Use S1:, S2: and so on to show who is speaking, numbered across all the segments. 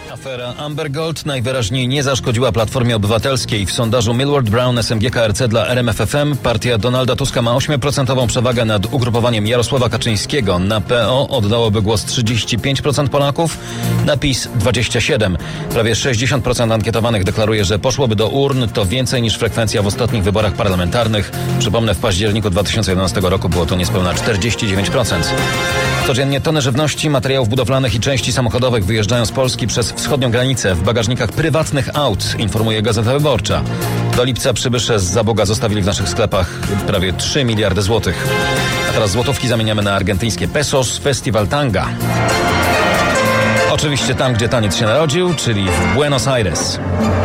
S1: Afera Amber Gold najwyraźniej nie zaszkodziła Platformie Obywatelskiej. W sondażu Millward Brown SMG-KRC dla RMFFM partia Donalda Tuska ma 8% przewagę nad ugrupowaniem Jarosława Kaczyńskiego. Na PO oddałoby głos 35% Polaków, na PiS 27%. Prawie 60% ankietowanych deklaruje, że poszłoby do urn. To więcej niż frekwencja w ostatnich wyborach parlamentarnych. Przypomnę, w październiku 2011 roku było to niespełna 49%. Codziennie tony żywności, materiałów budowlanych i części samochodowych wyjeżdżają z Polski przez wschodnią granicę w bagażnikach prywatnych aut, informuje Gazeta Wyborcza. Do lipca przybysze z Zaboga zostawili w naszych sklepach prawie 3 miliardy złotych. A teraz złotówki zamieniamy na argentyńskie pesos. Festiwal Tanga. Oczywiście tam, gdzie taniec się narodził, czyli w Buenos Aires.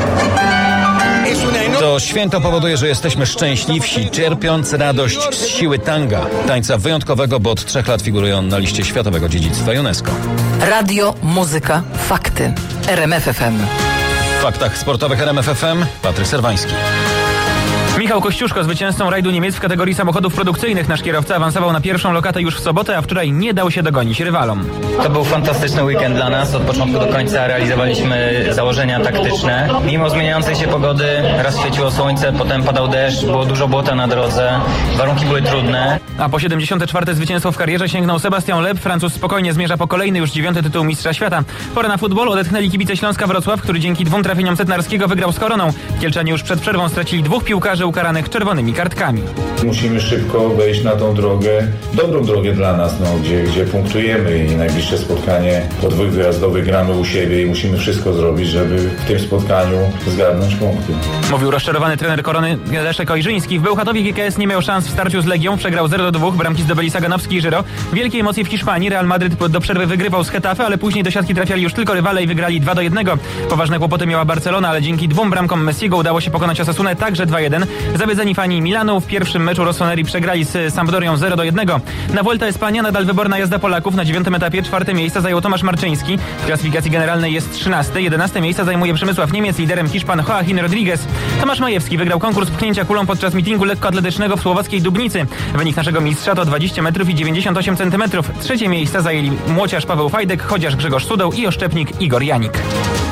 S1: To święto powoduje, że jesteśmy szczęśliwsi, czerpiąc radość z siły tanga. Tańca wyjątkowego, bo od 3 lat figuruje on na liście Światowego Dziedzictwa UNESCO.
S2: Radio, muzyka, fakty. RMFFM.
S1: W faktach sportowych RMFFM Patryk Serwański.
S3: Michał Kościuszko, zwycięzcą rajdu Niemiec w kategorii samochodów produkcyjnych. Nasz kierowca awansował na pierwszą lokatę już w sobotę, a wczoraj nie dał się dogonić rywalom.
S4: To był fantastyczny weekend dla nas. Od początku do końca realizowaliśmy założenia taktyczne. Mimo zmieniającej się pogody, raz świeciło słońce, potem padał deszcz, było dużo błota na drodze, warunki były trudne.
S3: A po 74. zwycięstwo w karierze sięgnął Sebastian Loeb. Francuz spokojnie zmierza po kolejny już 9. tytuł mistrza świata. Pora na futbol. Odetchnęli kibice Śląska Wrocław, który dzięki 2 trafieniom Setnarskiego wygrał z Koroną. Kielczanie już przed przerwą stracili 2 piłkarzy ukaranych czerwonymi kartkami.
S5: Musimy szybko wejść na tą drogę, dobrą drogę dla nas, gdzie punktujemy i najbliższe spotkanie po 2 wyjazdowych gramy u siebie i musimy wszystko zrobić, żeby w tym spotkaniu zgarnąć punkty.
S3: Mówił rozczarowany trener Korony Leszek Ojrzyński. W Bełchatowie GKS nie miał szans w starciu z Legią, przegrał 0-2, bramki zdobyli Saganowski i Żyro. Wielkie emocje w Hiszpanii, Real Madryt do przerwy wygrywał z Getafe, ale później do siatki trafiali już tylko rywale i wygrali 2-1. Poważne kłopoty miała Barcelona, ale dzięki 2 bramkom Messiego udało się pokonać Osasunę także 2-1. Zawiedzeni fani Milanu w pierwszym meczu Rossoneri przegrali z Sampdorią 0-1. Na Vuelta Espania nadal wyborna jazda Polaków. Na 9. etapie 4. miejsce zajął Tomasz Marczyński. W klasyfikacji generalnej jest 13. 11. miejsce zajmuje Przemysław Niemiec, liderem Hiszpan Joaquin Rodriguez. Tomasz Majewski wygrał konkurs pchnięcia kulą podczas mitingu lekkoatletycznego w słowackiej Dubnicy. Wynik naszego mistrza to 20 metrów i 98 cm. 3. miejsce zajęli młociarz Paweł Fajdek, chociaż Grzegorz Sudeł i oszczepnik Igor Janik.